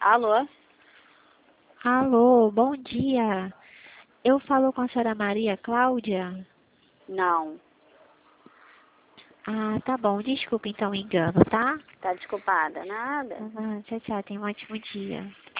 Alô? Alô, bom dia. Eu falo com a senhora Maria Cláudia? Não. Ah, tá bom. Desculpa então o engano, tá? Tá desculpada? Nada. Tchau, tchau. Tenha um ótimo dia.